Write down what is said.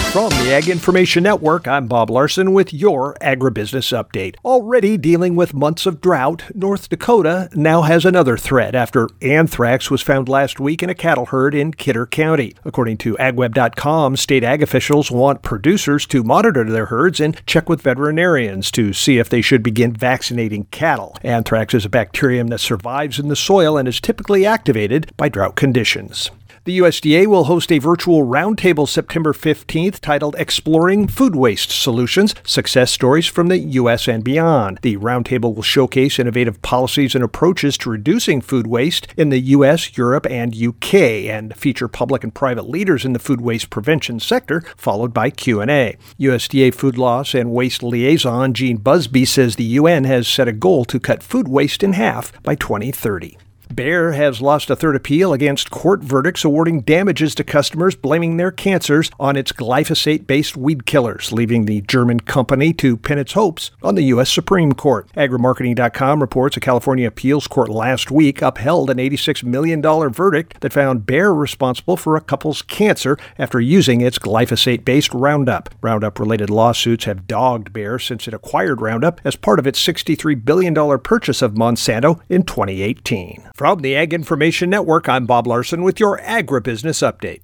From the Ag Information Network, I'm Bob Larson with your Agribusiness Update. Already dealing with months of drought, North Dakota now has another threat after anthrax was found last week in a cattle herd in Kidder County. According to AgWeb.com, state ag officials want producers to monitor their herds and check with veterinarians to see if they should begin vaccinating cattle. Anthrax is a bacterium that survives in the soil and is typically activated by drought conditions. The USDA will host a virtual roundtable September 15th titled Exploring Food Waste Solutions, Success Stories from the U.S. and Beyond. The roundtable will showcase innovative policies and approaches to reducing food waste in the U.S., Europe, and U.K., and feature public and private leaders in the food waste prevention sector, followed by Q&A. USDA Food Loss and Waste Liaison Gene Busby says the UN has set a goal to cut food waste in half by 2030. Bayer has lost a third appeal against court verdicts awarding damages to customers blaming their cancers on its glyphosate-based weed killers, leaving the German company to pin its hopes on the U.S. Supreme Court. Agrimarketing.com reports a California appeals court last week upheld an $86 million verdict that found Bayer responsible for a couple's cancer after using its glyphosate-based Roundup. Roundup-related lawsuits have dogged Bayer since it acquired Roundup as part of its $63 billion purchase of Monsanto in 2018. From the Ag Information Network, I'm Bob Larson with your Agribusiness Update.